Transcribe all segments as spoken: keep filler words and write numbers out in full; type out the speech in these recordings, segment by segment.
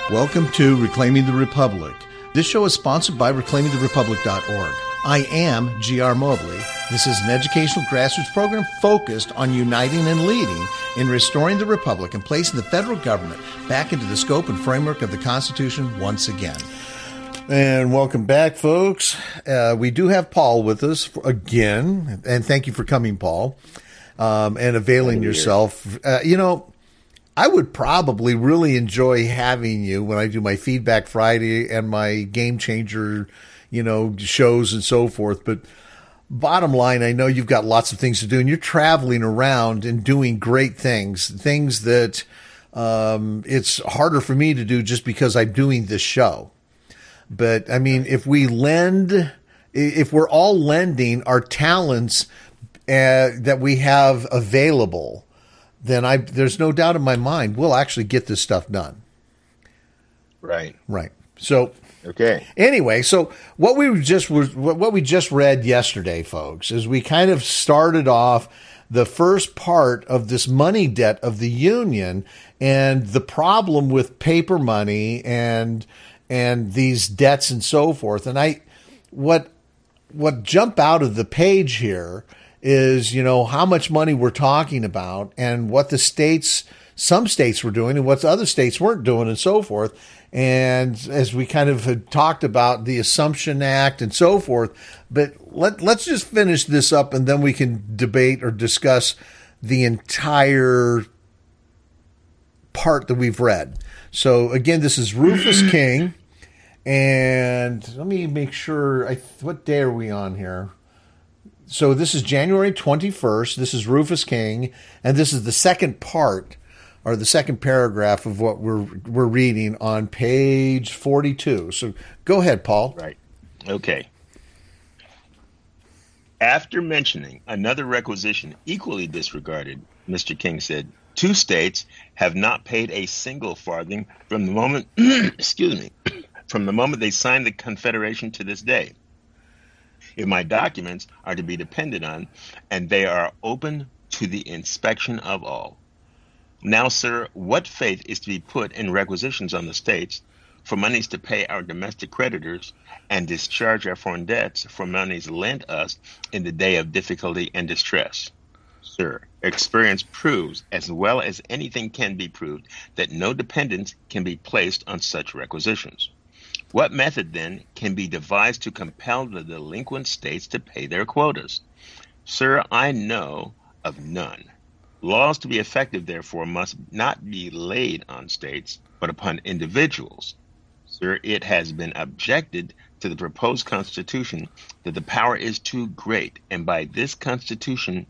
Welcome to Reclaiming the Republic. This show is sponsored by reclaiming the republic dot org. I am G R. Mobley. This is an educational grassroots program focused on uniting and leading in restoring the republic and placing the federal government back into the scope and framework of the Constitution once again. And welcome back, folks. Uh, we do have Paul with us again, and thank you for coming, Paul, um, and availing yourself. Uh, you know, I would probably really enjoy having you when I do my Feedback Friday and my Game Changer, you know, shows and so forth. But bottom line, I know you've got lots of things to do, and you're traveling around and doing great things, things that um, it's harder for me to do just because I'm doing this show. But I mean, if we lend, if we're all lending our talents uh, that we have available, then I there's no doubt in my mind we'll actually get this stuff done. Right. Right. So okay. Anyway, so what we just was what we just read yesterday, folks, is we kind of started off the first part of this money debt of the union and the problem with paper money and and these debts and so forth. And I what what jump out of the page here is, you know, how much money we're talking about and what the states, some states were doing and what other states weren't doing and so forth. And as we kind of had talked about the Assumption Act and so forth, but let, let's just finish this up and then we can debate or discuss the entire part that we've read. So again, this is Rufus King, and let me make sure, I, what day are we on here? So this is January twenty-first. This is Rufus King, and this is the second part, or the second paragraph of what we're we're reading on page forty-two. So go ahead, Paul. Right. Okay. After mentioning another requisition equally disregarded, Mister King said, two states have not paid a single farthing from the moment, excuse me, from the moment they signed the Confederation to this day. If my documents are to be depended on, and they are open to the inspection of all. Now, sir, what faith is to be put in requisitions on the states for monies to pay our domestic creditors and discharge our foreign debts for monies lent us in the day of difficulty and distress? Sir, experience proves, as well as anything can be proved, that no dependence can be placed on such requisitions. What method, then, can be devised to compel the delinquent states to pay their quotas? Sir, I know of none. Laws to be effective, therefore, must not be laid on states, but upon individuals. Sir, it has been objected to the proposed Constitution that the power is too great, and by this Constitution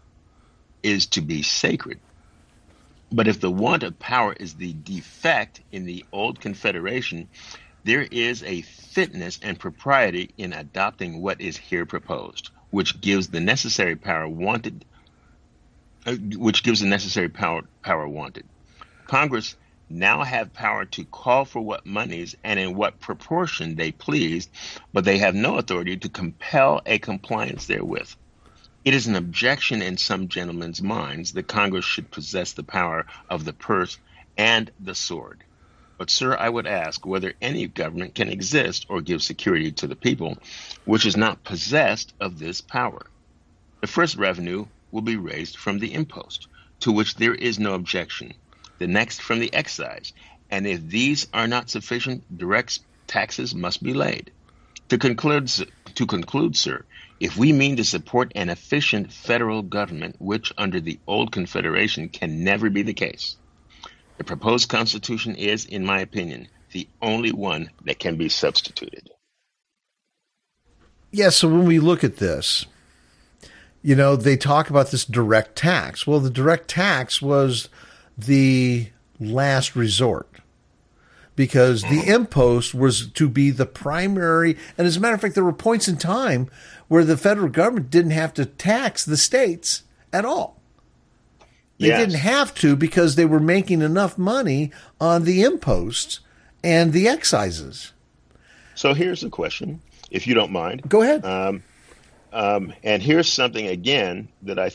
is to be sacred. But if the want of power is the defect in the old Confederation, there is a fitness and propriety in adopting what is here proposed, which gives the necessary power wanted, uh, which gives the necessary power power wanted. Congress now have power to call for what monies and in what proportion they please, but they have no authority to compel a compliance therewith. It is an objection in some gentlemen's minds that Congress should possess the power of the purse and the sword. But, sir, I would ask whether any government can exist or give security to the people which is not possessed of this power. The first revenue will be raised from the impost, to which there is no objection. The next from the excise, and if these are not sufficient, direct taxes must be laid. To conclude, to conclude, sir, if we mean to support an efficient federal government, which under the old Confederation can never be the case, the proposed Constitution is, in my opinion, the only one that can be substituted. Yeah, so when we look at this, you know, they talk about this direct tax. Well, the direct tax was the last resort because the impost was to be the primary. And as a matter of fact, there were points in time where the federal government didn't have to tax the states at all. They yes. didn't have to because they were making enough money on the imposts and the excises. So here's the question, if you don't mind. Go ahead. Um, um, and here's something, again, that I think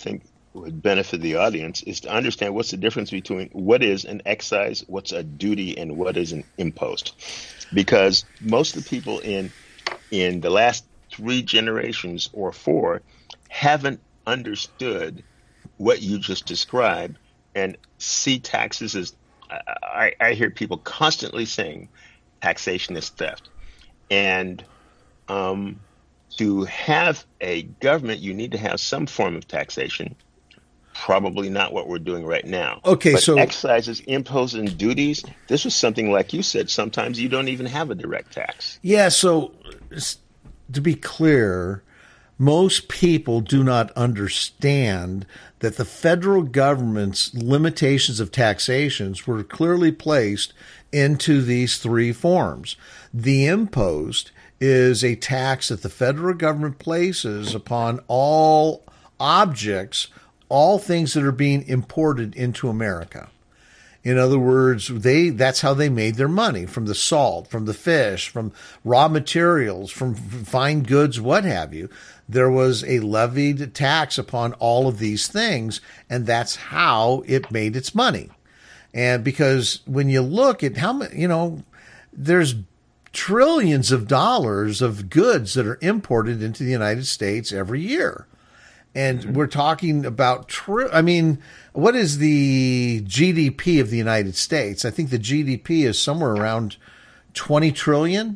would benefit the audience is to understand what's the difference between what is an excise, what's a duty, and what is an impost. Because most of the people in in the last three generations or four haven't understood what you just described and see taxes as, I, I hear people constantly saying taxation is theft. And um, to have a government, you need to have some form of taxation. Probably not what we're doing right now. Okay, but so excises, imposts, and duties, this was something like you said, sometimes you don't even have a direct tax. Yeah, so to be clear, most people do not understand that the federal government's limitations of taxations were clearly placed into these three forms. The impost is a tax that the federal government places upon all objects, all things that are being imported into America. In other words, they that's how they made their money, from the salt, from the fish, from raw materials, from fine goods, what have you. There was a levied tax upon all of these things, and that's how it made its money. And because when you look at how many, you know, there's trillions of dollars of goods that are imported into the United States every year. And mm-hmm. we're talking about, tri- I mean, what is the G D P of the United States? I think the G D P is somewhere around twenty trillion.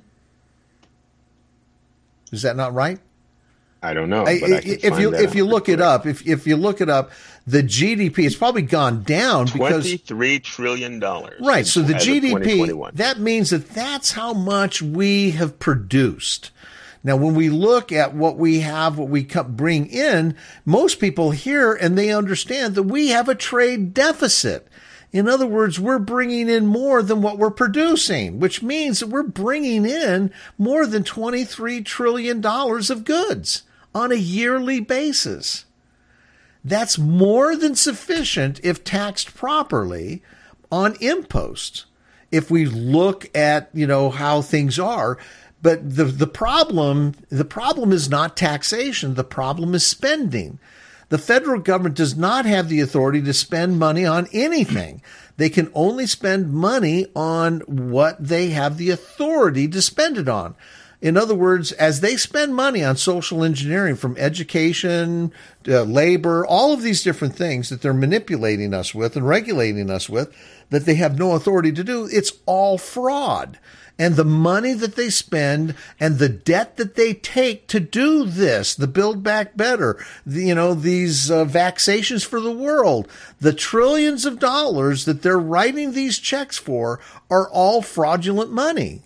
Is that not right? I don't know. I, but I can if find you that if you look it up, if if you look it up, the G D P it's probably gone down because twenty-three trillion dollars. Right. So the G D P, that means that that's how much we have produced. Now, when we look at what we have, what we bring in, most people hear and they understand that we have a trade deficit. In other words, we're bringing in more than what we're producing, which means that we're bringing in more than twenty-three trillion dollars of goods on a yearly basis. That's more than sufficient if taxed properly on imposts. If we look at, you know, how things are. But the, the problem, the problem is not taxation. The problem is spending. The federal government does not have the authority to spend money on anything. They can only spend money on what they have the authority to spend it on. In other words, as they spend money on social engineering, from education, uh, labor, all of these different things that they're manipulating us with and regulating us with, that they have no authority to do, it's all fraud. And the money that they spend and the debt that they take to do this, the Build Back Better, the, you know, these uh, vaccinations for the world, the trillions of dollars that they're writing these checks for are all fraudulent money.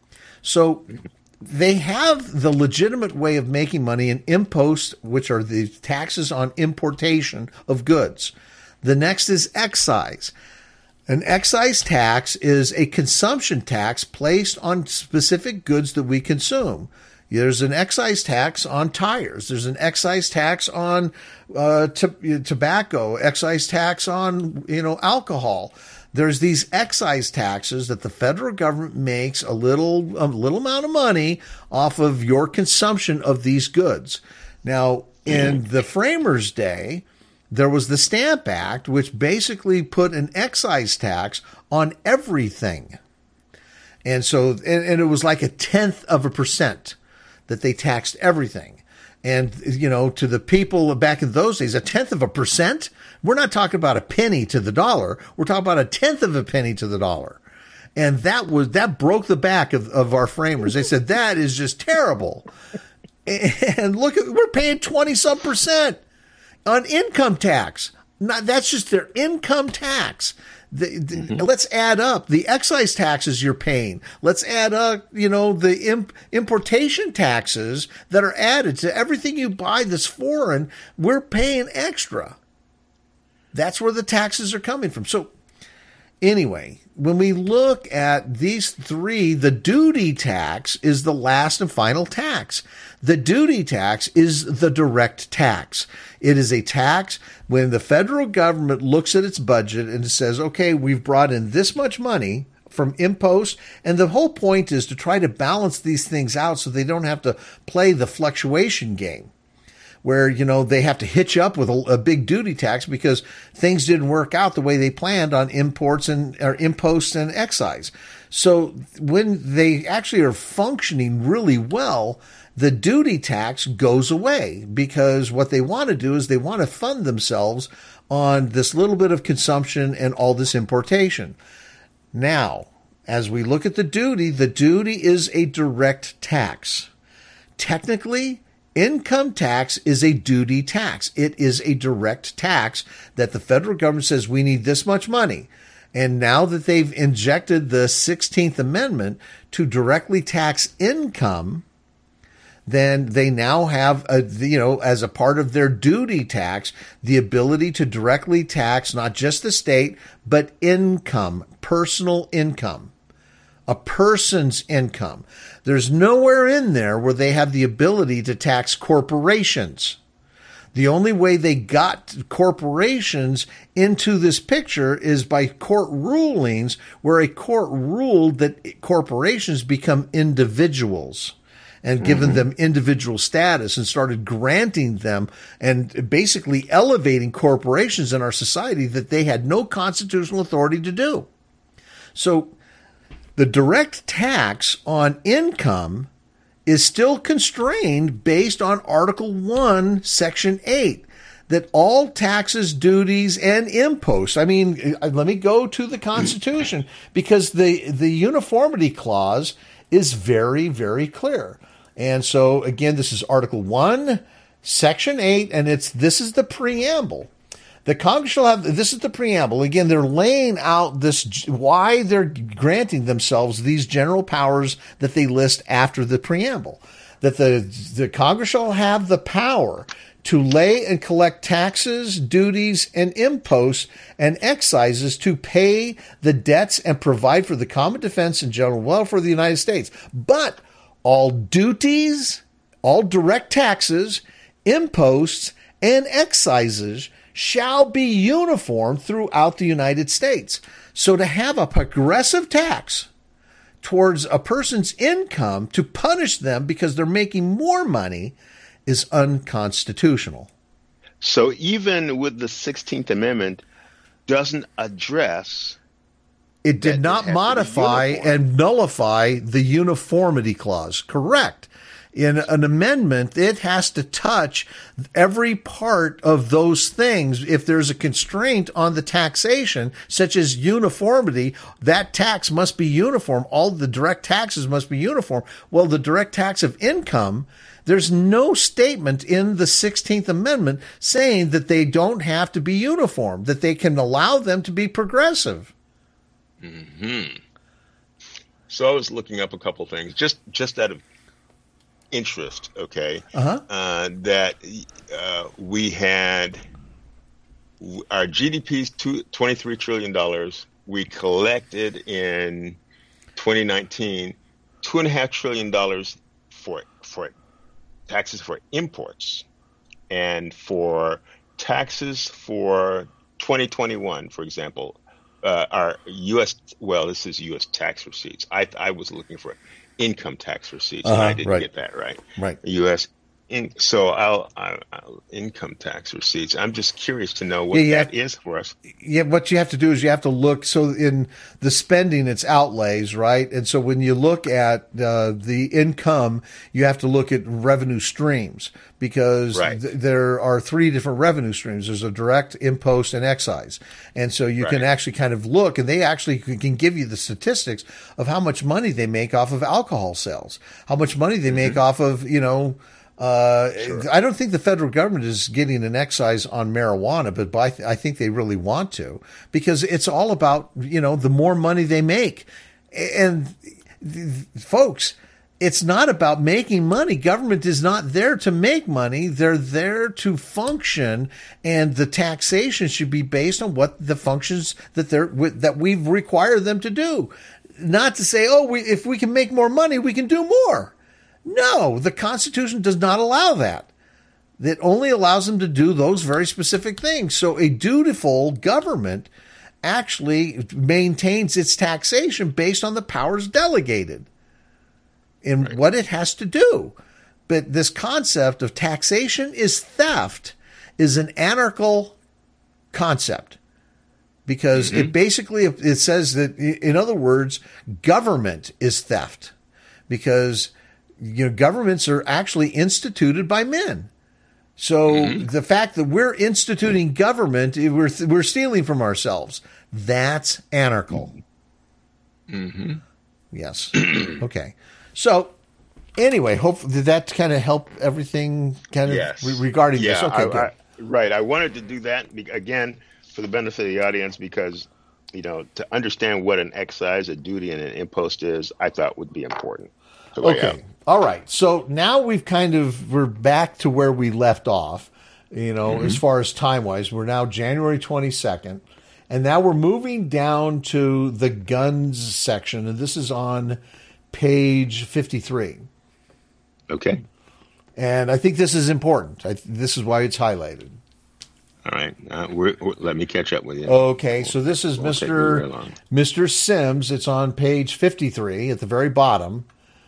So they have the legitimate way of making money in imposts, which are the taxes on importation of goods. The next is excise. An excise tax is a consumption tax placed on specific goods that we consume. There's an excise tax on tires. There's an excise tax on uh, t- tobacco, excise tax on, you know, alcohol. There's these excise taxes that the federal government makes a little, a little amount of money off of your consumption of these goods. Now, in the framers' day, there was the Stamp Act, which basically put an excise tax on everything. And so, and, and it was like a tenth of a percent that they taxed everything. And, you know, to the people back in those days, a tenth of a percent, we're not talking about a penny to the dollar. We're talking about a tenth of a penny to the dollar. And that was, that broke the back of, of our framers. They said, that is just terrible. And look, at we're paying twenty some percent on income tax. Not, that's just their income tax. The, the, mm-hmm. Let's add up the excise taxes you're paying. Let's add up, you know, the imp, importation taxes that are added to everything you buy that's foreign. We're paying extra. That's where the taxes are coming from. So anyway, when we look at these three, the duty tax is the last and final tax. The duty tax is the direct tax. It is a tax when the federal government looks at its budget and says, okay, we've brought in this much money from imposts. And the whole point is to try to balance these things out so they don't have to play the fluctuation game. where, you know, they have to hitch up with a, a big duty tax because things didn't work out the way they planned on imports and or imposts and excise. So when they actually are functioning really well, the duty tax goes away because what they want to do is they want to fund themselves on this little bit of consumption and all this importation. Now, as we look at the duty, the duty is a direct tax. Technically, income tax is a duty tax. It is a direct tax that the federal government says we need this much money. And now that they've injected the sixteenth Amendment to directly tax income, then they now have, a, you know, as a part of their duty tax, the ability to directly tax not just the state, but income, personal income. A person's income. There's nowhere in there where they have the ability to tax corporations. The only way they got corporations into this picture is by court rulings where a court ruled that corporations become individuals and given mm-hmm. them individual status and started granting them and basically elevating corporations in our society that they had no constitutional authority to do. So the direct tax on income is still constrained based on Article one, Section eight, that all taxes, duties, and imposts. I mean, let me go to the Constitution because the, the uniformity clause is very, very clear. And so, again, this is Article one, Section eight, and it's this is the preamble. The Congress shall have, this is the preamble. Again, they're laying out this, why they're granting themselves these general powers that they list after the preamble. That the, the Congress shall have the power to lay and collect taxes, duties, and imposts and excises to pay the debts and provide for the common defense and general welfare of the United States. But all duties, all direct taxes, imposts, and excises shall be uniform throughout the United States. So to have a progressive tax towards a person's income to punish them because they're making more money is unconstitutional. So even with the sixteenth Amendment doesn't address... It did not modify and nullify the uniformity clause. Correct. In an amendment, it has to touch every part of those things. If there's a constraint on the taxation, such as uniformity, that tax must be uniform. All the direct taxes must be uniform. Well, the direct tax of income, there's no statement in the sixteenth Amendment saying that they don't have to be uniform, that they can allow them to be progressive. Mm-hmm. So I was looking up a couple things, just, just out of interest, okay, uh-huh. uh, that uh, we had our G D P is twenty-three trillion dollars. We collected in twenty nineteen two and a half trillion dollars for for taxes for imports, and for taxes for twenty twenty-one, for example, uh, our U S well, this is U S tax receipts. I I was looking for income tax receipts, uh-huh, and I didn't right. get that right. Right. U S In, so I'll, I'll, I'll income tax receipts. I'm just curious to know what yeah, that have, is for us. Yeah, what you have to do is you have to look. So in the spending, it's outlays, right? And so when you look at uh, the income, you have to look at revenue streams because right. th- there are three different revenue streams. There's a direct, impost, and excise. And so you right. can actually kind of look, and they actually can give you the statistics of how much money they make off of alcohol sales, how much money they make mm-hmm. off of, you know, Uh, sure. I don't think the federal government is getting an excise on marijuana, but by th- I think they really want to, because it's all about, you know, the more money they make. And th- folks, it's not about making money. Government is not there to make money. They're there to function, and the taxation should be based on what the functions that they're that we've required them to do. Not to say, oh, we, if we can make more money, we can do more. No, the Constitution does not allow that. It only allows them to do those very specific things. So a dutiful government actually maintains its taxation based on the powers delegated and right. what it has to do. But this concept of taxation is theft is an anarchical concept, because mm-hmm. it basically, it says that, in other words, government is theft, because, you know, governments are actually instituted by men. So mm-hmm. the fact that we're instituting government, we're, we're stealing from ourselves. That's anarchical. Mm-hmm. Yes. Okay. So anyway, hopefully did that kind of help everything kind of yes. re- regarding yeah, this? Okay, I, good. I, right. I wanted to do that again for the benefit of the audience, because, you know, to understand what an excise, a duty, and an impost is, I thought would be important. Okay. All right. So now we've kind of, we're back to where we left off, you know, mm-hmm. as far as time wise. We're now January twenty-second, and now we're moving down to the guns section, and this is on page fifty-three. Okay. And I think this is important. I, this is why it's highlighted. All right. Uh, we're, we're, let me catch up with you. Okay. So this is Mister Mister Sims. It's on page fifty-three at the very bottom.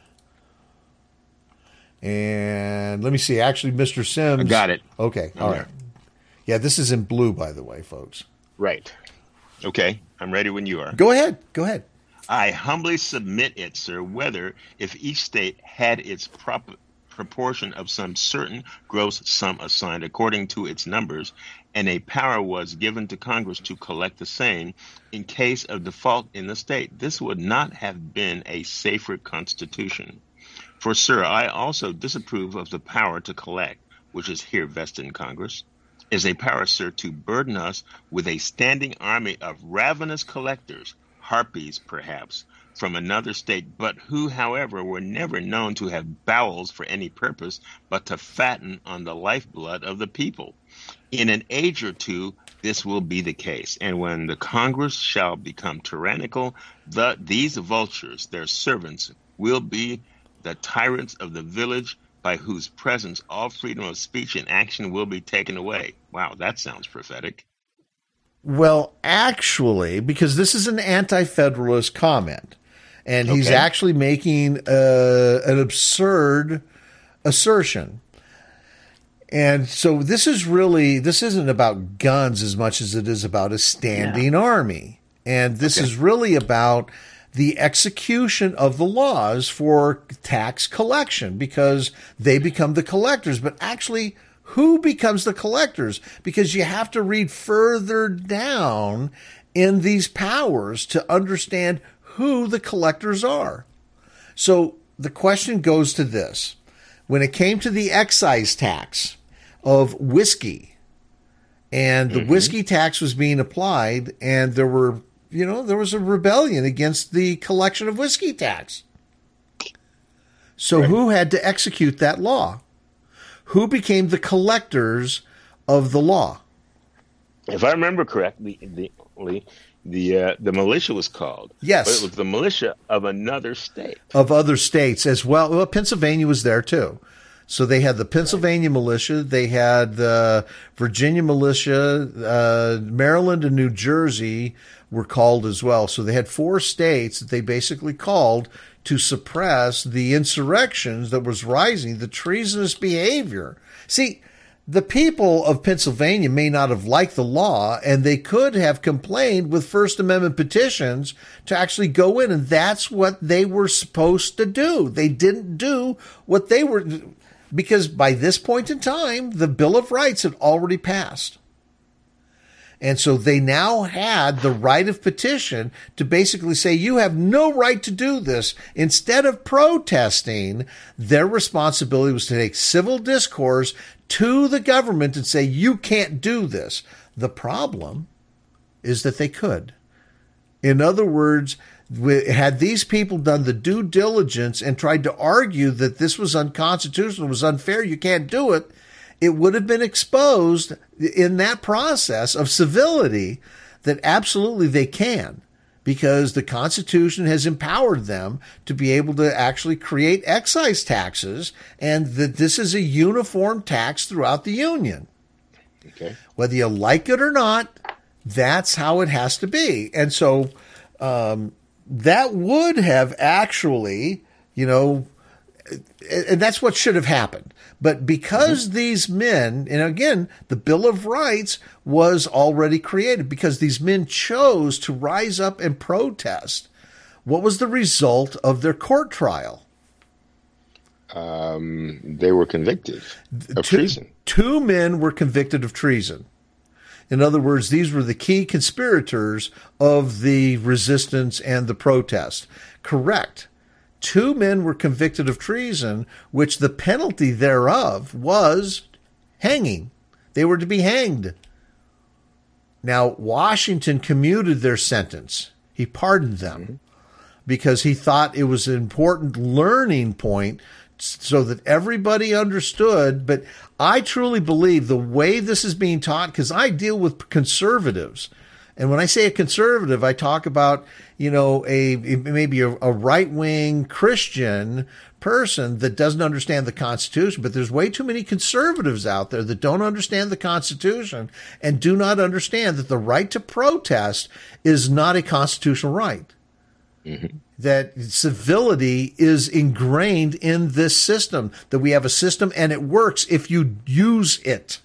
And let me see. Actually, Mister Sims. I got it. Okay. All right. Yeah, this is in blue, by the way, folks. Right. Okay. I'm ready when you are. Go ahead. Go ahead. I humbly submit it, sir, whether if each state had its proper proportion of some certain gross sum assigned according to its numbers, and a power was given to Congress to collect the same in case of default in the state, this would not have been a safer constitution. For, sir, I also disapprove of the power to collect, which is here vested in Congress, is a power, sir, to burden us with a standing army of ravenous collectors, harpies perhaps, from another state, but who, however, were never known to have bowels for any purpose but to fatten on the lifeblood of the people. In an age or two, this will be the case, and when the Congress shall become tyrannical, the, these vultures, their servants, will be the tyrants of the village, by whose presence all freedom of speech and action will be taken away. Wow, that sounds prophetic. Well, actually, because this is an anti-federalist comment, and he's okay. actually making uh, an absurd assertion. And so this is really, this isn't about guns as much as it is about a standing yeah. army. And this okay. is really about the execution of the laws for tax collection, because they become the collectors. But actually, who becomes the collectors? Because you have to read further down in these powers to understand who the collectors are. So the question goes to this. When it came to the excise tax of whiskey, and the mm-hmm. whiskey tax was being applied, and there were, you know, there was a rebellion against the collection of whiskey tax. So right. who had to execute that law? Who became the collectors of the law? If I remember correctly, the the the, uh, the militia was called. Yes, but it was the militia of another state. Of other states as well. Well, Pennsylvania was there too. So they had the Pennsylvania right. militia, they had the Virginia militia, uh, Maryland and New Jersey were called as well. So they had four states that they basically called to suppress the insurrections that was rising, the treasonous behavior. See, the people of Pennsylvania may not have liked the law, and they could have complained with First Amendment petitions to actually go in, and that's what they were supposed to do. They didn't do what they were, because by this point in time, the Bill of Rights had already passed. And so they now had the right of petition to basically say, you have no right to do this. Instead of protesting, their responsibility was to take civil discourse to the government and say, you can't do this. The problem is that they could. In other words, had these people done the due diligence and tried to argue that this was unconstitutional, it was unfair, you can't do it, it would have been exposed in that process of civility that absolutely they can, because the Constitution has empowered them to be able to actually create excise taxes, and that this is a uniform tax throughout the Union. Okay. Whether you like it or not, that's how it has to be. And so um, that would have actually, you know, and that's what should have happened. But because mm-hmm. these men, and again, the Bill of Rights was already created because these men chose to rise up and protest. What was the result of their court trial? Um, they were convicted of two, treason. Two men were convicted of treason. In other words, these were the key conspirators of the resistance and the protest. Correct. Two men were convicted of treason, which the penalty thereof was hanging. They were to be hanged. Now, Washington commuted their sentence. He pardoned them mm-hmm. because he thought it was an important learning point so that everybody understood. But I truly believe the way this is being taught, because I deal with conservatives. And when I say a conservative, I talk about, you know, a maybe a, a right-wing Christian person that doesn't understand the Constitution. But there's way too many conservatives out there that don't understand the Constitution and do not understand that the right to protest is not a constitutional right. Mm-hmm. That civility is ingrained in this system, that we have a system and it works if you use it.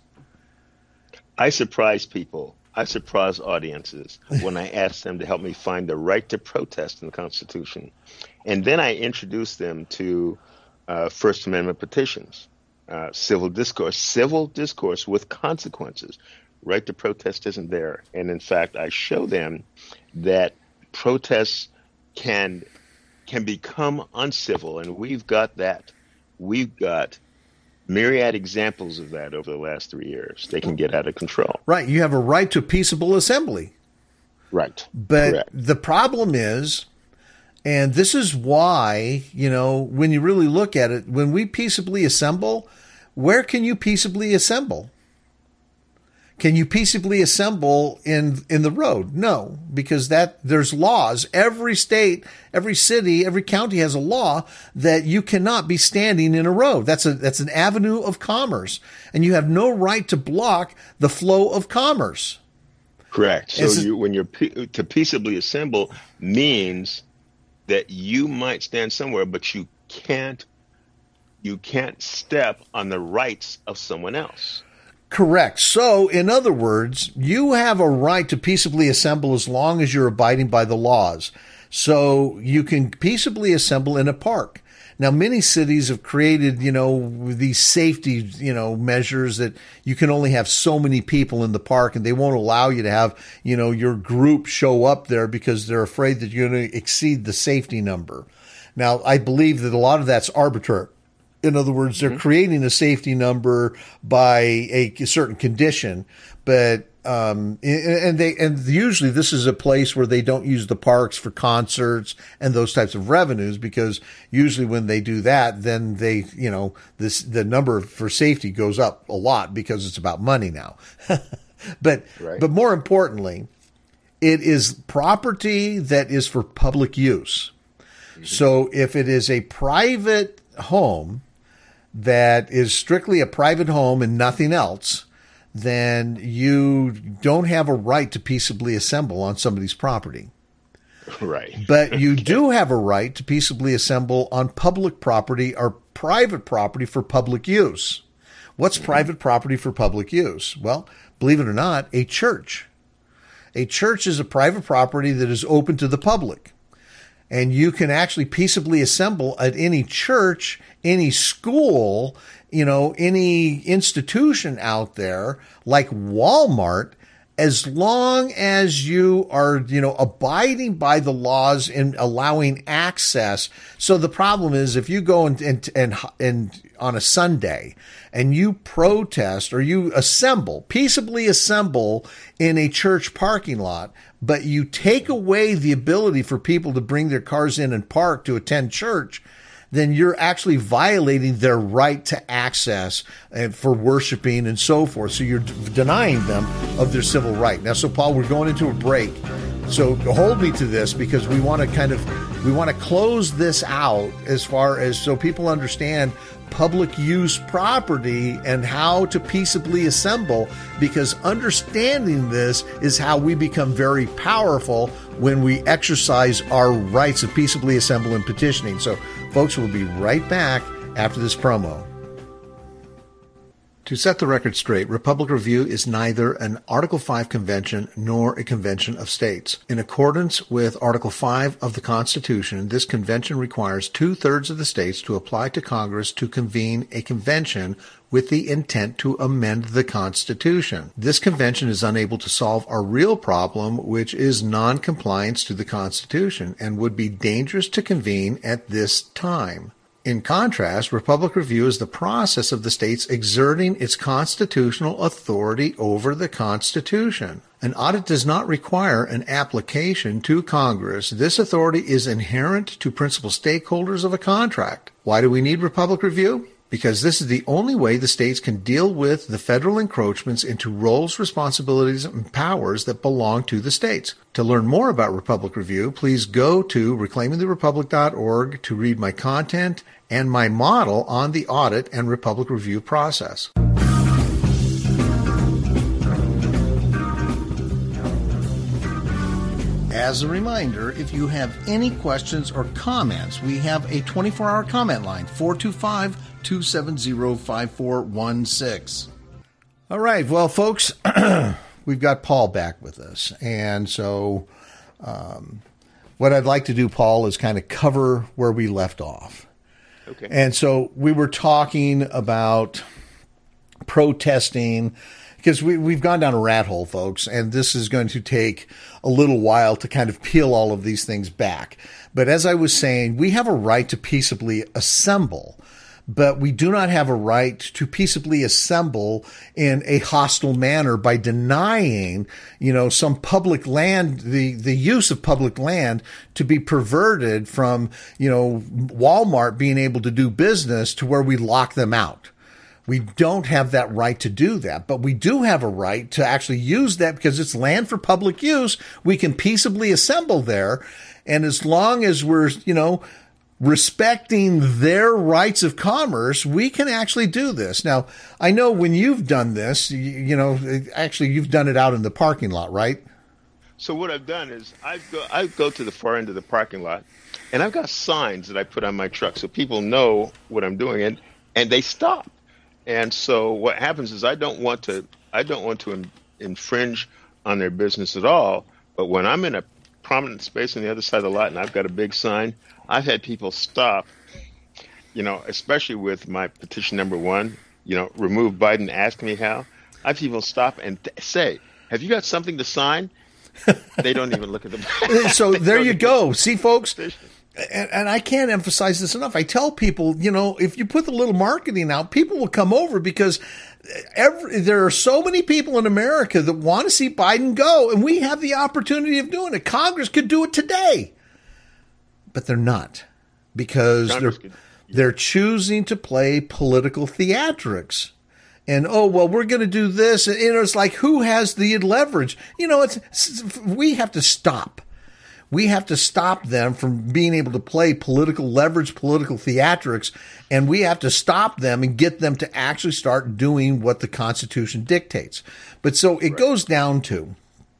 I surprise people. I surprise audiences when I ask them to help me find the right to protest in the Constitution. And then I introduce them to uh, First Amendment petitions, uh, civil discourse, civil discourse with consequences. Right to protest isn't there. And in fact, I show them that protests can can become uncivil, and we've got that. We've got myriad examples of that over the last three years. They can get out of control. Right. You have a right to peaceable assembly. Right. But Correct. The problem is, and this is why, you know, when you really look at it, when we peaceably assemble, where can you peaceably assemble? Can you peaceably assemble in, in the road? No, because that there's laws. Every state, every city, every county has a law that you cannot be standing in a road. That's a that's an avenue of commerce, and you have no right to block the flow of commerce. Correct. So you, when you're to peaceably assemble means that you might stand somewhere, but you can't you can't step on the rights of someone else. Correct. So, in other words, you have a right to peaceably assemble as long as you're abiding by the laws. So you can peaceably assemble in a park. Now, many cities have created, you know, these safety, you know, measures that you can only have so many people in the park, and they won't allow you to have, you know, your group show up there because they're afraid that you're going to exceed the safety number. Now, I believe that a lot of that's arbitrary. In other words, they're mm-hmm. creating a safety number by a certain condition, but um, and they and usually this is a place where they don't use the parks for concerts and those types of revenues, because usually when they do that, then they you know this the number for safety goes up a lot because it's about money now. but right. but more importantly, it is property that is for public use. Mm-hmm. So if it is a private home that is strictly a private home and nothing else, then you don't have a right to peaceably assemble on somebody's property. Right. But you okay. do have a right to peaceably assemble on public property or private property for public use. What's mm-hmm. private property for public use? Well, believe it or not, a church. A church is a private property that is open to the public. And you can actually peaceably assemble at any church, any school, you know, any institution out there like Walmart, as long as you are, you know, abiding by the laws and allowing access. So the problem is if you go and, and, and, and on a Sunday and you protest or you assemble, peaceably assemble in a church parking lot, but you take away the ability for people to bring their cars in and park to attend church, then you're actually violating their right to access and for worshiping and so forth. So you're d- denying them of their civil right. Now, so Paul, we're going into a break. So hold me to this, because we want to kind of, we want to close this out as far as so people understand public use property and how to peaceably assemble, because understanding this is how we become very powerful when we exercise our rights of peaceably assemble and petitioning. So folks, we'll be right back after this promo. To set the record straight, Republic Review is neither an Article five convention nor a convention of states. In accordance with Article five of the Constitution, this convention requires two-thirds of the states to apply to Congress to convene a convention with the intent to amend the Constitution. This convention is unable to solve our real problem, which is non-compliance to the Constitution, and would be dangerous to convene at this time. In contrast, Republic Review is the process of the states exerting its constitutional authority over the Constitution. An audit does not require an application to Congress. This authority is inherent to principal stakeholders of a contract. Why do we need Republic Review? Because this is the only way the states can deal with the federal encroachments into roles, responsibilities, and powers that belong to the states. To learn more about Republic Review, please go to reclaiming the republic dot org to read my content and my model on the audit and Republic Review process. As a reminder, if you have any questions or comments, we have a twenty-four hour comment line, four two five, two seven zero, five four one six. All right, well, folks, we've got Paul back with us. And so um, what I'd like to do, Paul, is kind of cover where we left off. Okay. And so we were talking about protesting, because we, we've gone down a rat hole, folks, and this is going to take a little while to kind of peel all of these things back. But as I was saying, we have a right to peaceably assemble, but we do not have a right to peaceably assemble in a hostile manner by denying, you know, some public land, the, the use of public land to be perverted from, you know, Walmart being able to do business to where we lock them out. We don't have that right to do that, but we do have a right to actually use that because it's land for public use. We can peaceably assemble there. And as long as we're, you know, respecting their rights of commerce, we can actually do this. Now, I know when you've done this, you, you know, actually you've done it out in the parking lot, right? So what I've done is I go I go to the far end of the parking lot, and I've got signs that I put on my truck so people know what I'm doing, and and they stop. And so what happens is I don't want to I don't want to in, infringe on their business at all. But when I'm in a prominent space on the other side of the lot and I've got a big sign, I've had people stop, you know, especially with my petition number one, you know, remove Biden, ask me how. I've had people stop and th- say, have you got something to sign? They don't even look at the So there you go. See, folks? And, and I can't emphasize this enough. I tell people, you know, if you put the little marketing out, people will come over because every, there are so many people in America that want to see Biden go, and we have the opportunity of doing it. Congress could do it today, but they're not, because Congress they're could, yeah. they're choosing to play political theatrics. And, oh, well, we're going to do this. And, you know, it's like, who has the leverage? You know, it's, it's we have to stop. We have to stop them from being able to play political leverage, political theatrics, and we have to stop them and get them to actually start doing what the Constitution dictates. But so it right. goes down to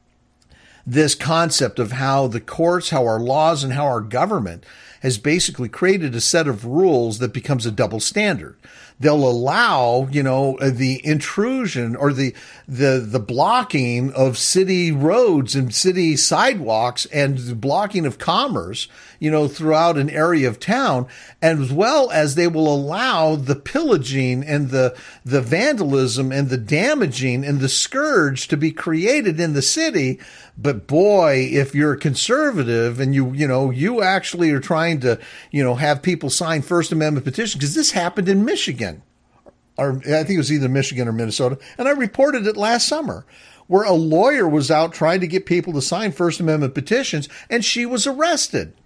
this concept of how the courts, how our laws, and how our government has basically created a set of rules that becomes a double standard. They'll allow, you know, the intrusion or the, the, the blocking of city roads and city sidewalks and the blocking of commerce, you know, throughout an area of town, as well as they will allow the pillaging and the, the vandalism and the damaging and the scourge to be created in the city. But boy, if you're a conservative and you, you know, you actually are trying to, you know, have people sign First Amendment petitions, because this happened in Michigan, or I think it was either Michigan or Minnesota, and I reported it last summer, where a lawyer was out trying to get people to sign First Amendment petitions, and she was arrested.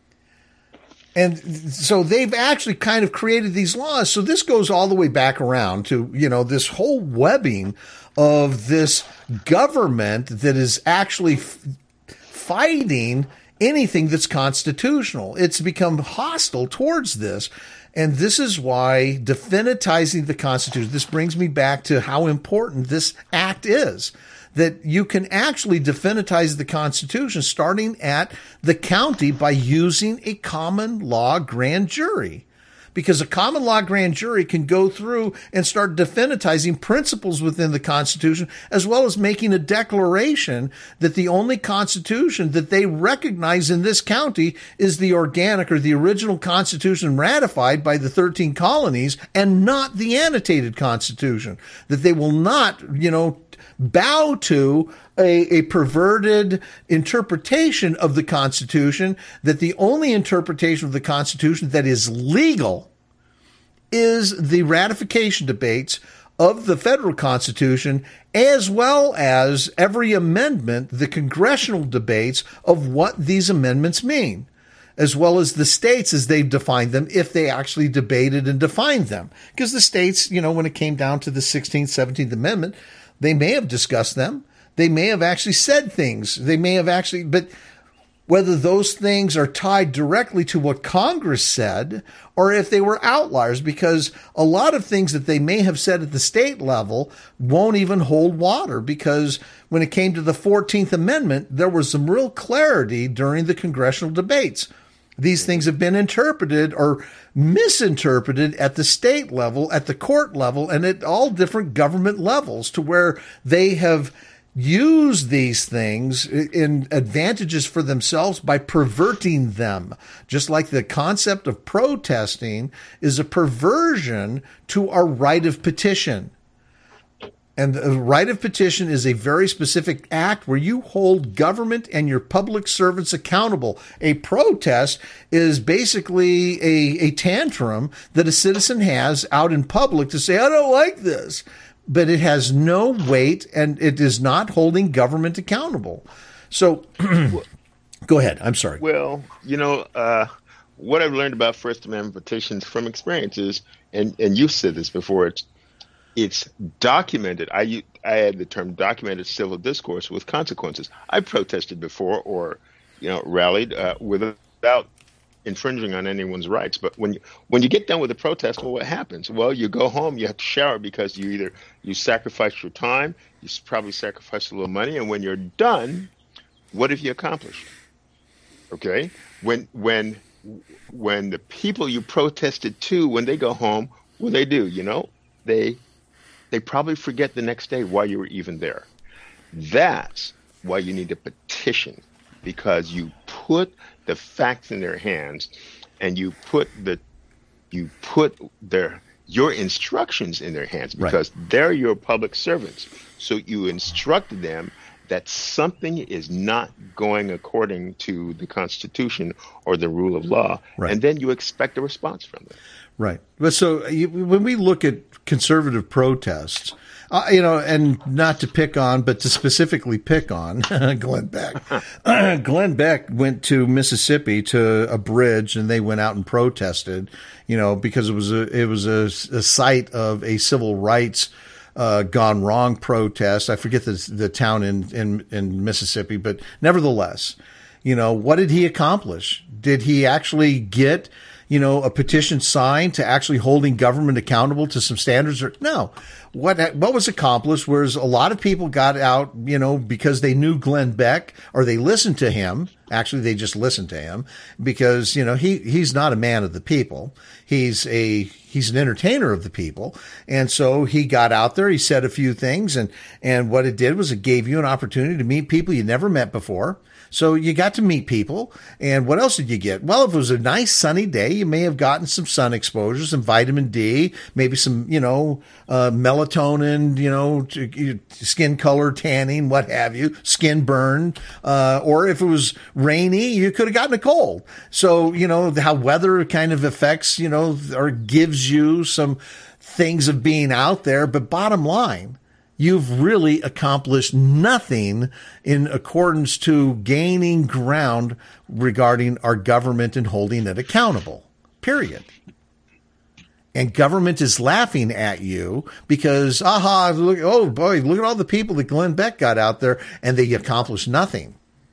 And so they've actually kind of created these laws. So this goes all the way back around to, you know, this whole webbing of this government that is actually f- fighting anything that's constitutional. It's become hostile towards this. And this is why definitizing the Constitution, this brings me back to how important this act is, that you can actually definitize the Constitution starting at the county by using a common law grand jury. because a common law grand jury can go through and start definitizing principles within the Constitution, as well as making a declaration that the only Constitution that they recognize in this county is the organic or the original Constitution ratified by the thirteen colonies, and not the annotated Constitution, that they will not, you know, bow to a, a perverted interpretation of the Constitution, that the only interpretation of the Constitution that is legal is the ratification debates of the federal Constitution, as well as every amendment, the congressional debates of what these amendments mean, as well as the states as they've defined them, if they actually debated and defined them. Because the states, you know, when it came down to the sixteenth, seventeenth Amendment, they may have discussed them. They may have actually said things. They may have actually, but whether those things are tied directly to what Congress said or if they were outliers, because a lot of things that they may have said at the state level won't even hold water, because when it came to the fourteenth Amendment, there was some real clarity during the congressional debates. These things have been interpreted or misinterpreted at the state level, at the court level, and at all different government levels, to where they have used these things in advantages for themselves by perverting them. Just like the concept of protesting is a perversion to our right of petition. And the right of petition is a very specific act where you hold government and your public servants accountable. A protest is basically a, a tantrum that a citizen has out in public to say, I don't like this. But it has no weight, and it is not holding government accountable. So go ahead. I'm sorry. Well, you know, uh, what I've learned about First Amendment petitions from experience is, and, and you've said this before, it's It's documented. I I had the term documented civil discourse with consequences. I protested before, or you know, rallied uh, without infringing on anyone's rights. But when you, when you get done with the protest, well, what happens? Well, you go home. You have to shower because you either you sacrifice your time, you probably sacrifice a little money, and when you're done, what have you accomplished? Okay, when when when the people you protested to, when they go home, what do they do? You know, they They probably forget the next day why you were even there. That's why you need a petition, because you put the facts in their hands, and you put the you put their your instructions in their hands, because right. they're your public servants. So you instruct them that something is not going according to the Constitution or the rule of law, right. and then you expect a response from them. Right. But so you, when we look at conservative protests, uh, you know, and not to pick on, but to specifically pick on Glenn Beck. uh, Glenn Beck went to Mississippi to a bridge, and they went out and protested, you know, because it was a it was a, a site of a civil rights uh, gone wrong protest. I forget the the town in, in in Mississippi, but nevertheless, you know, what did he accomplish? Did he actually get, you know, a petition signed to actually holding government accountable to some standards? Or no, what what was accomplished was a lot of people got out, you know, because they knew Glenn Beck, or they listened to him. Actually, they just listened to him because, you know, he he's not a man of the people. He's a he's an entertainer of the people. And so he got out there, he said a few things, and and what it did was it gave you an opportunity to meet people you never met before. So you got to meet people. And what else did you get? Well, if it was a nice sunny day, you may have gotten some sun exposure, some vitamin D, maybe some, you know, uh, melatonin, you know, skin color, tanning, what have you, skin burn. Uh, or if it was rainy, you could have gotten a cold. So, you know, how weather kind of affects, you know, or gives you some things of being out there. But bottom line, you've really accomplished nothing in accordance to gaining ground regarding our government and holding it accountable, period. And government is laughing at you because, aha, look, oh boy, look at all the people that Glenn Beck got out there, and they accomplished nothing.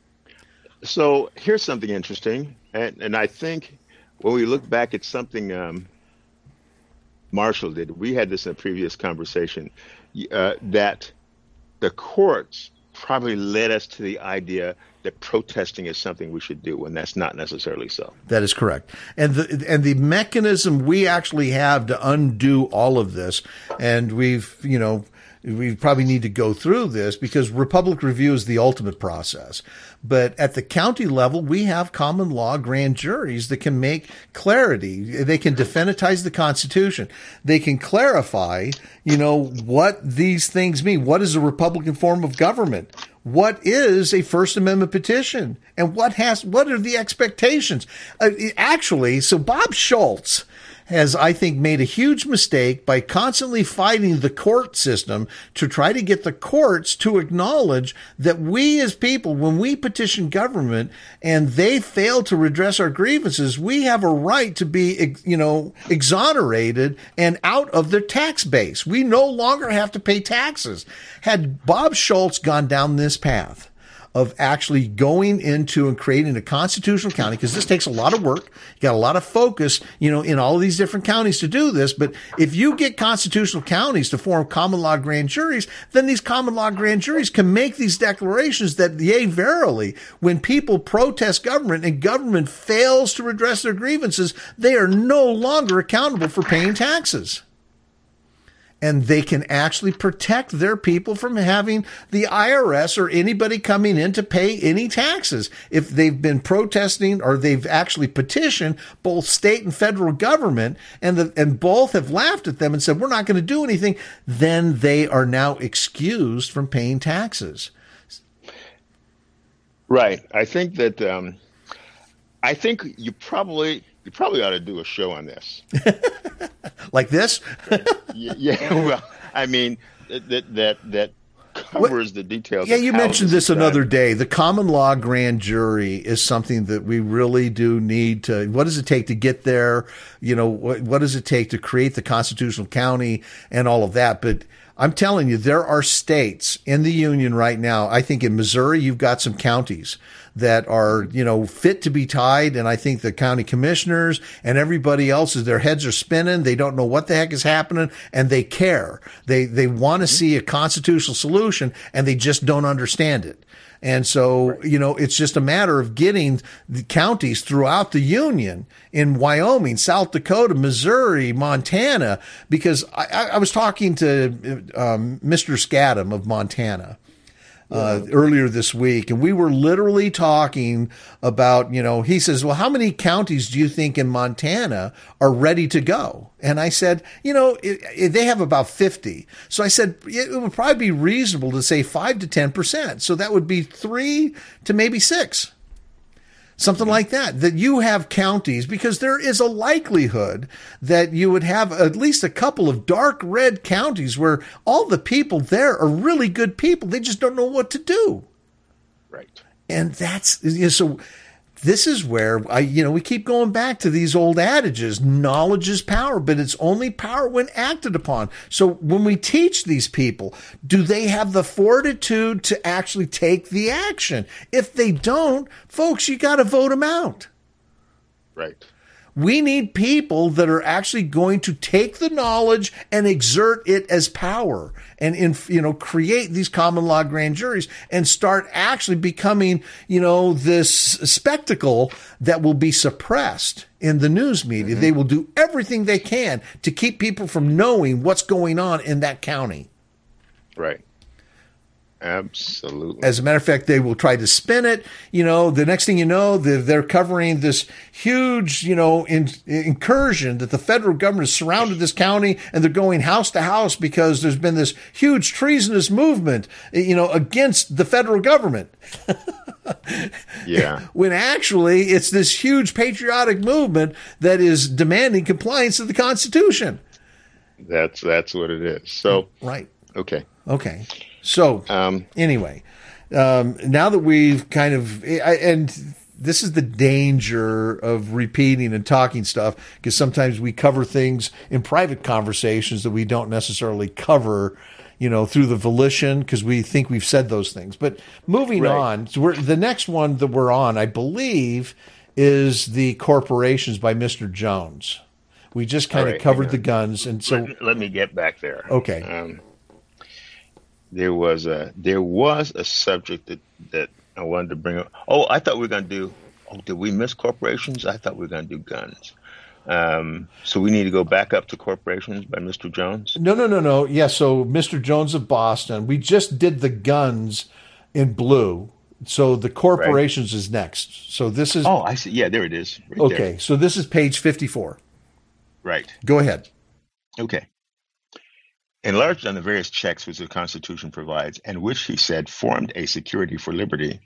So here's something interesting. And, and I think when we look back at something um, Marshall did, we had this in a previous conversation, Uh, that the courts probably led us to the idea that protesting is something we should do when that's not necessarily so. That is correct. And the and the mechanism we actually have to undo all of this, and we've, you know, we probably need to go through this because Republic Review is the ultimate process. But at the county level, we have common law grand juries that can make clarity. They can definitize the Constitution. They can clarify, you know, what these things mean. What is a Republican form of government? What is a First Amendment petition? And what has, what are the expectations? Uh, actually, so Bob Schultz has, I think, made a huge mistake by constantly fighting the court system to try to get the courts to acknowledge that we as people, when we petition government and they fail to redress our grievances, we have a right to be, you know, exonerated and out of their tax base. We no longer have to pay taxes. Had Bob Schultz gone down this path of actually going into and creating a constitutional county, because this takes a lot of work. You got a lot of focus, you know, in all of these different counties to do this. But if you get constitutional counties to form common law grand juries, then these common law grand juries can make these declarations that, yea, verily, when people protest government and government fails to redress their grievances, they are no longer accountable for paying taxes. And they can actually protect their people from having the I R S or anybody coming in to pay any taxes. If they've been protesting or they've actually petitioned both state and federal government, and the, and both have laughed at them and said, we're not going to do anything, then they are now excused from paying taxes. Right. I think that um, I think you probably you probably ought to do a show on this. Like this? yeah, yeah. Well, I mean that that that covers what, the details. Yeah, you mentioned this another day. The common law grand jury is something that we really do need to. What does it take to get there? You know, what, what does it take to create the constitutional county and all of that? But I'm telling you, there are states in the union right now. I think in Missouri, you've got some counties that are, you know, fit to be tied. And I think the county commissioners and everybody else, is their heads are spinning. They don't know what the heck is happening, and they care. They, they want to see a constitutional solution, and they just don't understand it. And so, you know, it's just a matter of getting the counties throughout the union in Wyoming, South Dakota, Missouri, Montana, because I, I was talking to um, Mister Scadam of Montana uh, yeah. earlier this week, and we were literally talking about, you know, he says, well, how many counties do you think in Montana are ready to go? And I said, you know, it, it, they have about fifty. So I said, it would probably be reasonable to say five to ten percent. So that would be three to maybe six. Something like that, that you have counties, because there is a likelihood that you would have at least a couple of dark red counties where all the people there are really good people. They just don't know what to do. Right. And that's, you know, so this is where I, you know, we keep going back to these old adages. Knowledge is power, but it's only power when acted upon. So when we teach these people, do they have the fortitude to actually take the action? If they don't, folks, you got to vote them out. Right. We need people that are actually going to take the knowledge and exert it as power, and, in, you know, create these common law grand juries and start actually becoming, you know, this spectacle that will be suppressed in the news media. Mm-hmm. They will do everything they can to keep people from knowing what's going on in that county. Right. Absolutely. As a matter of fact, they will try to spin it. You know, the next thing you know, they're, they're covering this huge, you know, in, incursion that the federal government has surrounded this county, and they're going house to house because there's been this huge treasonous movement, you know, against the federal government. Yeah. When actually it's this huge patriotic movement that is demanding compliance of the Constitution. That's that's what it is. So right. Okay. Okay. So um, anyway, um, now that we've kind of, I, and this is the danger of repeating and talking stuff, because sometimes we cover things in private conversations that we don't necessarily cover, you know, through the volition, because we think we've said those things. But moving right. on, so we're, the next one that we're on, I believe, is the corporations by Mister Jones. We just kind of right, covered the guns, and so let, let me get back there. Okay. Um, there was a there was a subject that that I wanted to bring up. Oh, I thought we were going to do. Oh, did we miss corporations? I thought we were going to do guns. Um, so we need to go back up to corporations by Mister Jones. No, no, no, no. Yeah. So Mister Jones of Boston. We just did the guns in blue. So the corporations right. is next. So this is. Oh, I see. Yeah, there it is. Right okay. There. So this is page fifty-four. Right. Go ahead. Okay. Enlarged on the various checks which the Constitution provides, and which, he said, formed a security for liberty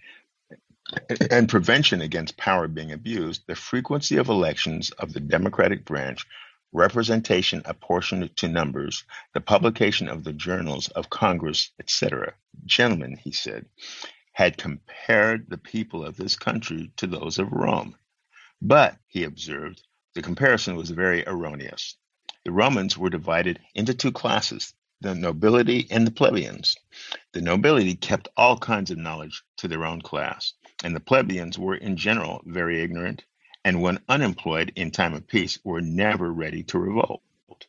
and prevention against power being abused, the frequency of elections of the Democratic branch, representation apportioned to numbers, the publication of the journals of Congress, et cetera. Gentlemen, he said, had compared the people of this country to those of Rome. But, he observed, the comparison was very erroneous. The Romans were divided into two classes, the nobility and the plebeians. The nobility kept all kinds of knowledge to their own class, and the plebeians were in general very ignorant, and when unemployed in time of peace were never ready to revolt.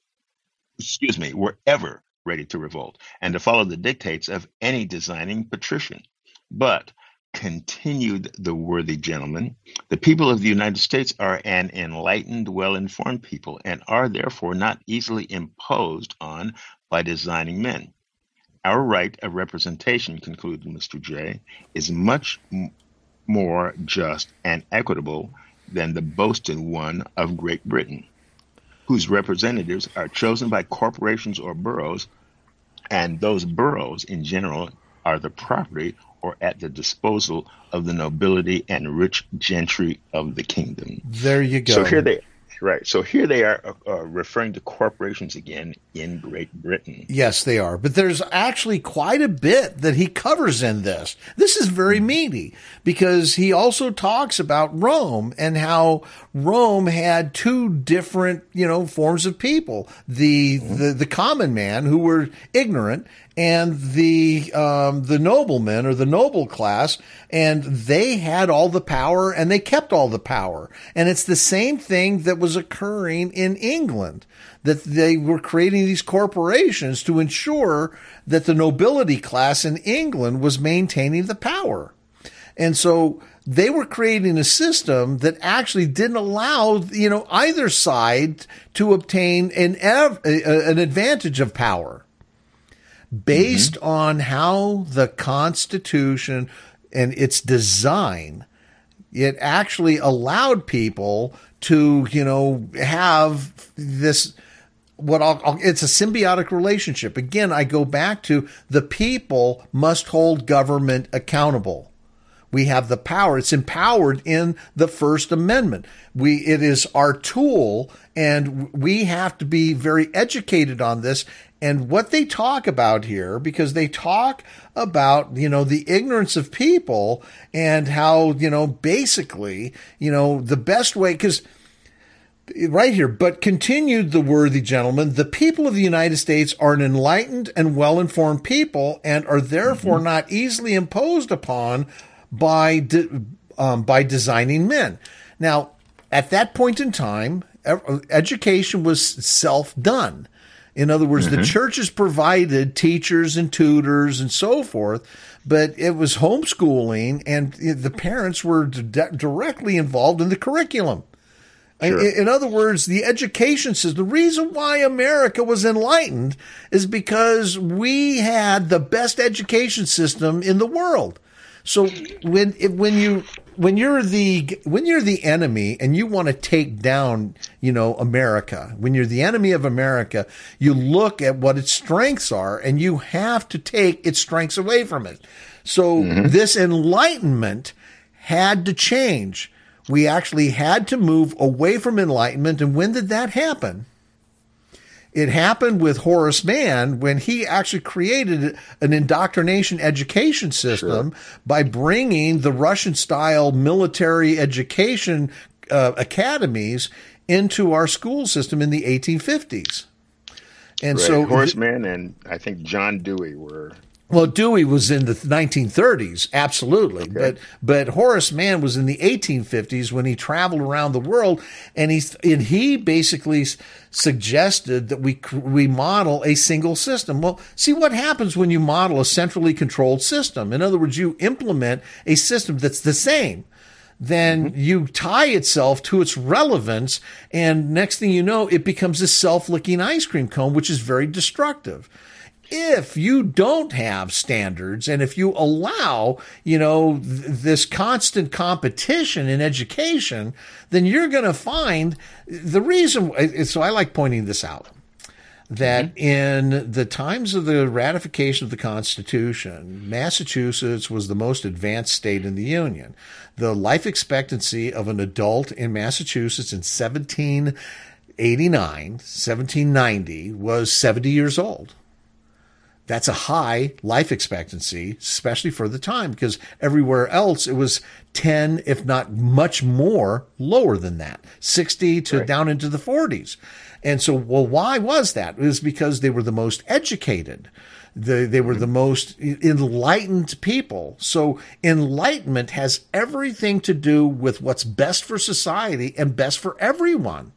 Excuse me, were ever ready to revolt, and to follow the dictates of any designing patrician. But, continued the worthy gentleman, the people of the United States are an enlightened, well-informed people, and are therefore not easily imposed on by designing men. Our right of representation, concluded Mister J, is much m- more just and equitable than the boasted one of Great Britain, whose representatives are chosen by corporations or boroughs, and those boroughs in general are the property or at the disposal of the nobility and rich gentry of the kingdom. There you go. So here they Right. So here they are uh, uh, referring to corporations again in Great Britain. Yes, they are. But there's actually quite a bit that he covers in this. This is very meaty because he also talks about Rome and how Rome had two different, you know, forms of people. The mm-hmm. the, the common man who were ignorant and the um, the noblemen or the noble class, and they had all the power and they kept all the power. And it's the same thing that was occurring in England, that they were creating these corporations to ensure that the nobility class in England was maintaining the power. And so they were creating a system that actually didn't allow, you know, either side to obtain an, an advantage of power. Based mm-hmm. on how the Constitution and its design, it actually allowed people to, you know, have this, what I'll, I'll, it's a symbiotic relationship. Again, I go back to the people must hold government accountable. We have the power. It's empowered in the First Amendment. We, it is our tool, and we have to be very educated on this. And what they talk about here, because they talk about, you know, the ignorance of people and how, you know, basically, you know, the best way, because right here, but continued the worthy gentleman, the people of the United States are an enlightened and well-informed people and are therefore mm-hmm. not easily imposed upon by, de- um, by designing men. Now, at that point in time, education was self-done. In other words, mm-hmm. the churches provided teachers and tutors and so forth, but it was homeschooling, and the parents were d- directly involved in the curriculum. Sure. In, in other words, the education system, the reason why America was enlightened is because we had the best education system in the world. So when when you when you're the when you're the enemy and you want to take down, you know, America, when you're the enemy of America, you look at what its strengths are and you have to take its strengths away from it. So mm-hmm. this enlightenment had to change. We actually had to move away from enlightenment. And when did that happen? It happened with Horace Mann when he actually created an indoctrination education system sure. by bringing the Russian-style military education uh, academies into our school system in the eighteen fifties. And right. so Horace Mann and I think John Dewey were Well, Dewey was in the nineteen thirties, absolutely. Okay. But but Horace Mann was in the eighteen fifties when he traveled around the world, and he and he basically suggested that we we model a single system. Well, see what happens when you model a centrally controlled system. In other words, you implement a system that's the same. Then mm-hmm. you tie itself to its relevance, and next thing you know, it becomes a self-licking ice cream cone, which is very destructive. If you don't have standards, and if you allow, you know, th- this constant competition in education, then you're going to find the reason. So I like pointing this out, that mm-hmm. in the times of the ratification of the Constitution, Massachusetts was the most advanced state in the Union. The life expectancy of an adult in Massachusetts in seventeen eighty-nine, seventeen ninety was seventy years old. That's a high life expectancy, especially for the time, because everywhere else it was ten, if not much more, lower than that, sixty to right. down into the forties. And so, well, why was that? It was because they were the most educated. They, they were the most enlightened people. So enlightenment has everything to do with what's best for society and best for everyone.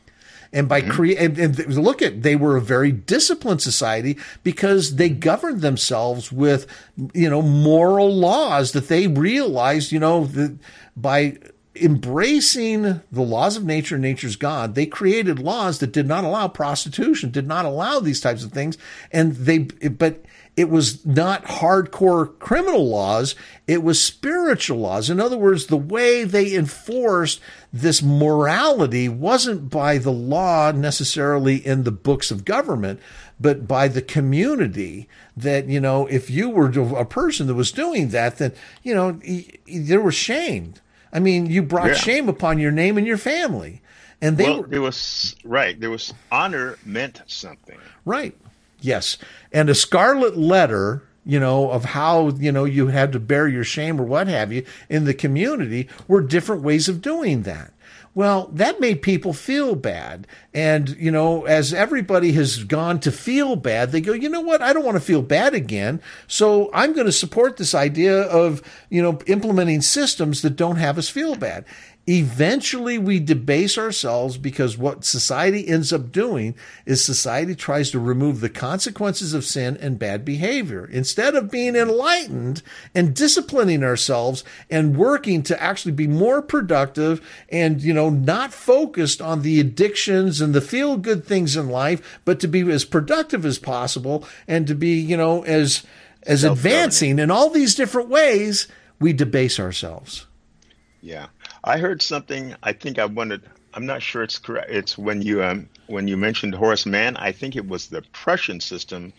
And by mm-hmm. create, and, and look at, they were a very disciplined society because they governed themselves with, you know, moral laws that they realized, you know, that by embracing the laws of nature, nature's God, they created laws that did not allow prostitution, did not allow these types of things. And they, but it was not hardcore criminal laws. It was spiritual laws. In other words, the way they enforced this morality wasn't by the law necessarily in the books of government, but by the community. That, you know, if you were a person that was doing that, then, you know, there was shame. I mean, you brought yeah. shame upon your name and your family. And they well, were, it was right. There was honor meant something. Right. Yes. And a scarlet letter, you know, of how, you know, you had to bear your shame or what have you in the community were different ways of doing that. Well, that made people feel bad. And, you know, as everybody has gone to feel bad, they go, you know what? I don't want to feel bad again. So I'm going to support this idea of, you know, implementing systems that don't have us feel bad. Eventually, we debase ourselves because what society ends up doing is society tries to remove the consequences of sin and bad behavior. Instead of being enlightened and disciplining ourselves and working to actually be more productive and, you know, not focused on the addictions and the feel-good things in life, but to be as productive as possible and to be, you know, as, as advancing in all these different ways, we debase ourselves. Yeah. I heard something. I think I wanted. I'm not sure it's correct. It's when you um, when you mentioned Horace Mann. I think it was the Prussian system.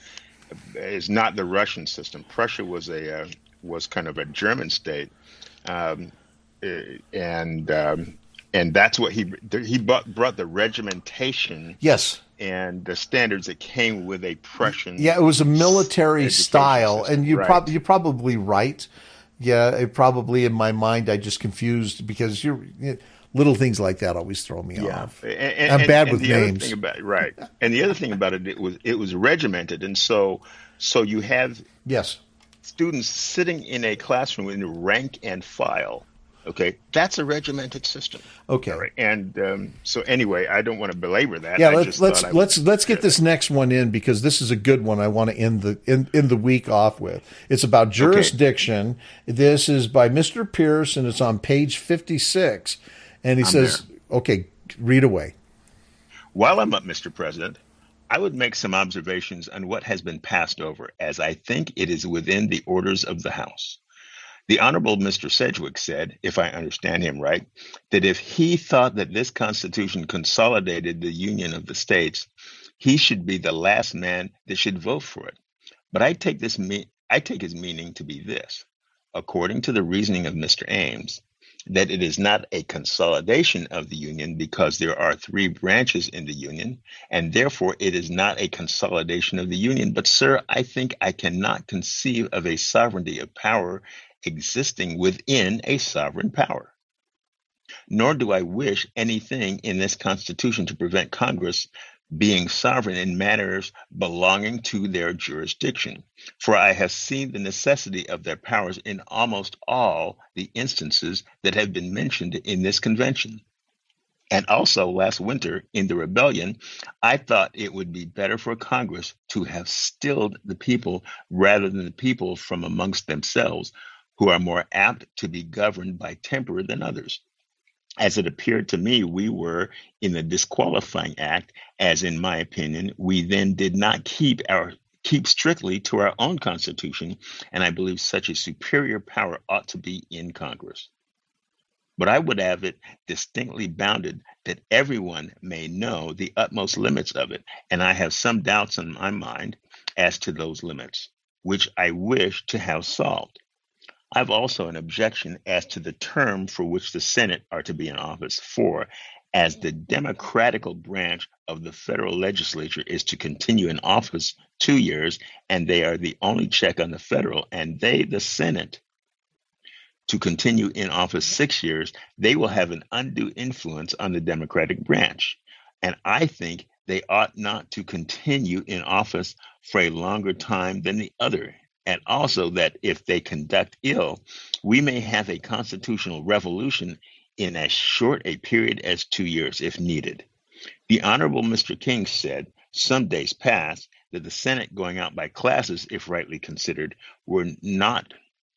Is not the Russian system. Prussia was a uh, was kind of a German state, um, and um, and that's what he he brought, brought the regimentation. Yes. And the standards that came with a Prussian. Yeah, it was a military style, system. and you right. prob- you're probably right. Yeah, it probably in my mind I just confused because you're little things like that always throw me yeah. off. And, and, I'm bad and, with and the names. Other thing about, right. And the other thing about it, it was it was regimented, and so so you have yes students sitting in a classroom in rank and file. Okay, that's a regimented system. Okay, right. And um, so anyway, I don't want to belabor that. Yeah, I let's just let's I let's let's get this next one in because this is a good one. I want to end the end, end the week off with. It's about jurisdiction. Okay. This is by Mister Pierce, and it's on page fifty-six. And he I'm says, there. "Okay, read away." While I'm up, Mister President, I would make some observations on what has been passed over, as I think it is within the orders of the House. The Honorable Mister Sedgwick said, if I understand him right, that if he thought that this Constitution consolidated the union of the states, he should be the last man that should vote for it. But I take this me- I take his meaning to be this, according to the reasoning of Mister Ames, that it is not a consolidation of the union because there are three branches in the union, and therefore it is not a consolidation of the union. But, sir, I think I cannot conceive of a sovereignty of power existing within a sovereign power. Nor do I wish anything in this Constitution to prevent Congress being sovereign in matters belonging to their jurisdiction. For I have seen the necessity of their powers in almost all the instances that have been mentioned in this convention. And also last winter in the rebellion, I thought it would be better for Congress to have stilled the people rather than the people from amongst themselves, who are more apt to be governed by temper than others. As it appeared to me, we were in the disqualifying act, as in my opinion, we then did not keep our keep strictly to our own Constitution, and I believe such a superior power ought to be in Congress. But I would have it distinctly bounded that everyone may know the utmost limits of it, and I have some doubts in my mind as to those limits, which I wish to have solved. I have also an objection as to the term for which the Senate are to be in office, for as the democratical branch of the federal legislature is to continue in office two years, and they are the only check on the federal, and they, the Senate, to continue in office six years, they will have an undue influence on the Democratic branch. And I think they ought not to continue in office for a longer time than the other. And also that if they conduct ill, we may have a constitutional revolution in as short a period as two years if needed. The Honorable Mister King said some days past that the Senate going out by classes, if rightly considered, were not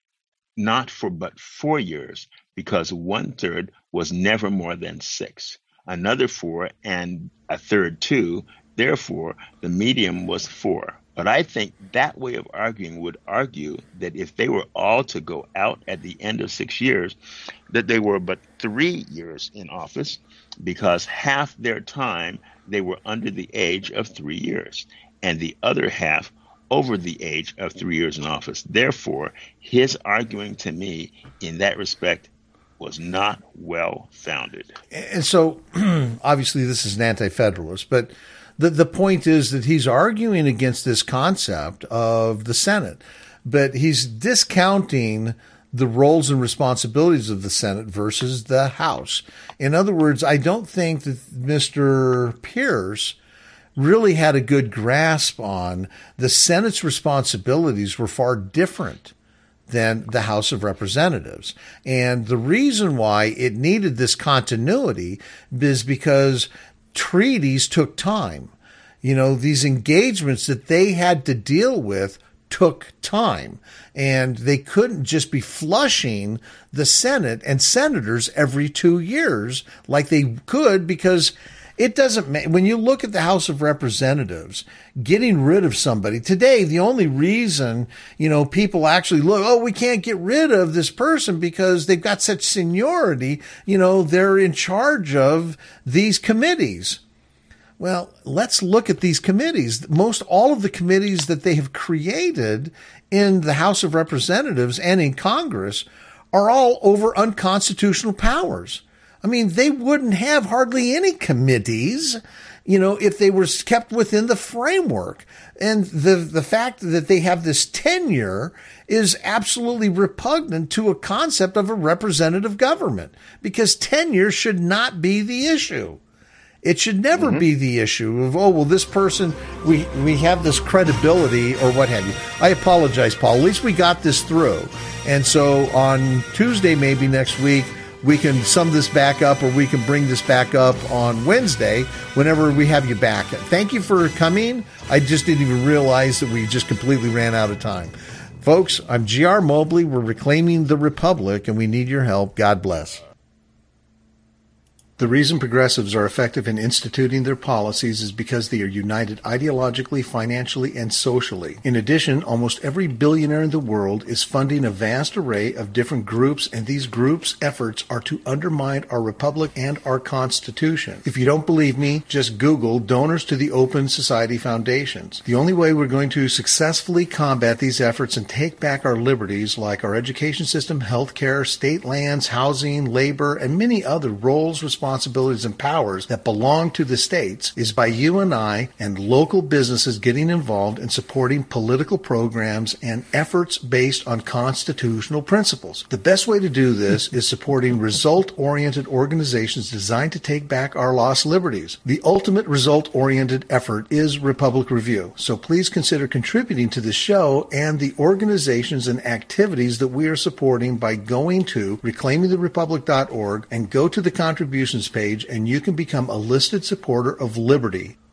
not for but four years, because one third was never more than six, another four, and a third two. Therefore, the medium was four. But I think that way of arguing would argue that if they were all to go out at the end of six years, that they were but three years in office, because half their time they were under the age of three years, and the other half over the age of three years in office. Therefore, his arguing to me in that respect was not well founded. And so, obviously, this is an anti-federalist, but the the point is that he's arguing against this concept of the Senate, but he's discounting the roles and responsibilities of the Senate versus the House. In other words, I don't think that Mister Pierce really had a good grasp on the Senate's responsibilities were far different than the House of Representatives. And the reason why it needed this continuity is because treaties took time. You know, these engagements that they had to deal with took time, and they couldn't just be flushing the Senate and senators every two years like they could, because it doesn't matter. When you look at the House of Representatives, getting rid of somebody today, the only reason, you know, people actually look, oh, we can't get rid of this person because they've got such seniority, you know, they're in charge of these committees. Well, let's look at these committees. Most all of the committees that they have created in the House of Representatives and in Congress are all over unconstitutional powers. I mean, they wouldn't have hardly any committees, you know, if they were kept within the framework. And the the fact that they have this tenure is absolutely repugnant to a concept of a representative government, because tenure should not be the issue. It should never mm-hmm. be the issue of, oh, well, this person, we, we have this credibility or what have you. I apologize, Paul. At least we got this through. And so on Tuesday, maybe next week, we can sum this back up, or we can bring this back up on Wednesday whenever we have you back. Thank you for coming. I just didn't even realize that we just completely ran out of time. Folks, I'm G R Mobley. We're reclaiming the Republic, and we need your help. God bless. The reason progressives are effective in instituting their policies is because they are united ideologically, financially, and socially. In addition, almost every billionaire in the world is funding a vast array of different groups, and these groups' efforts are to undermine our republic and our Constitution. If you don't believe me, just Google donors to the Open Society Foundations. The only way we're going to successfully combat these efforts and take back our liberties, like our education system, healthcare, state lands, housing, labor, and many other roles, responsibilities, responsibilities and powers that belong to the states is by you and I and local businesses getting involved in supporting political programs and efforts based on constitutional principles. The best way to do this is supporting result-oriented organizations designed to take back our lost liberties. The ultimate result-oriented effort is Republic Review, so please consider contributing to the show and the organizations and activities that we are supporting by going to reclaiming the republic dot org and go to the contributions page, and you can become a listed supporter of liberty.